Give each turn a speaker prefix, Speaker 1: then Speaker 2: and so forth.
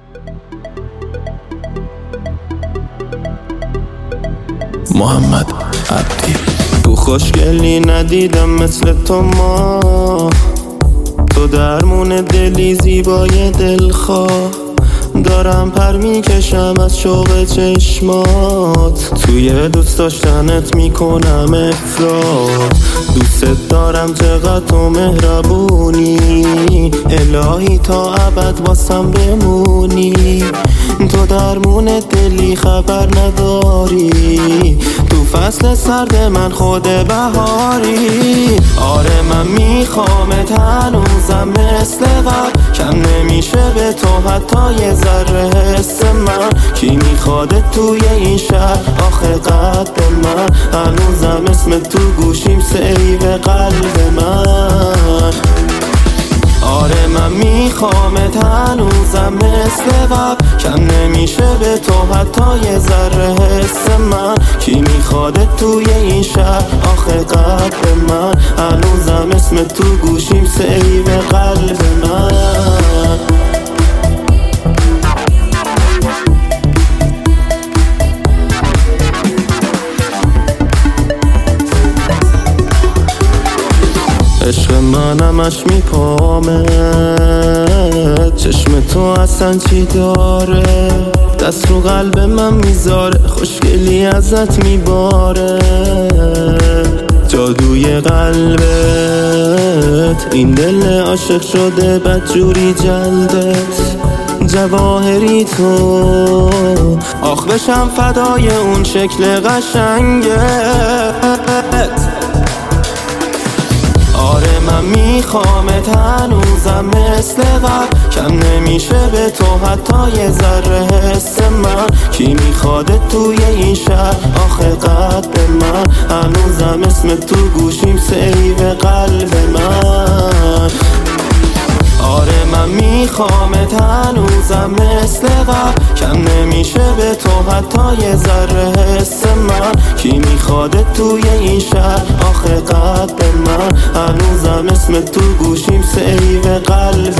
Speaker 1: محمد عبدی. تو خوشگلی ندیدم مثل تو ما، تو درمون دلی زیبای دلخواه. دارم پر میکشم از شوق چشمات، توی دوست داشتنت میکنم افراد. دوست دارم چقدر تو مهربونی، الهی تا ابد واسم بمونی. تو درمون دلی خبر نداری، تو فصل سرد من خود بهاری. آره من میخوامت هنوزم مثل قبل، کم نمیشه به تو حتی یه ذره حس من. کی میخواده توی این شهر آخه قد من، هنوزم اسم تو گوشیم سیو قلب من. آره من میخوامت هنوزم مثل قبل، کم نمیشه به تو حتی یه ذره حس من. کی میخواده توی این شهر آخه قد من، هنوزم اسم تو گوشیم سیو قلب من. عشق منمش میپامه، چشم تو اصلا چی داره؟ دست رو قلب من میذاره، خوشگلی ازت میباره. جادوی قلبت این دل عاشق شده بدجوری جلدت. جواهری تو آخ بشم فدای اون شکل قشنگت. آره من میخوامت هنوزم مثل قبل، کم نمیشه به تو حتی یه ذره حس من. کی میخواده توی این شهر آخه قد من، هنوزم اسم تو گوشیم سیو قلب من. آره من میخوامت هنوزم مثل قبل، کم نمیشه به تو حتی یه ذره حس من. کی میخواده توی این شهر آخه قد من، هنوزم اسم تو گوشیم سیو قلب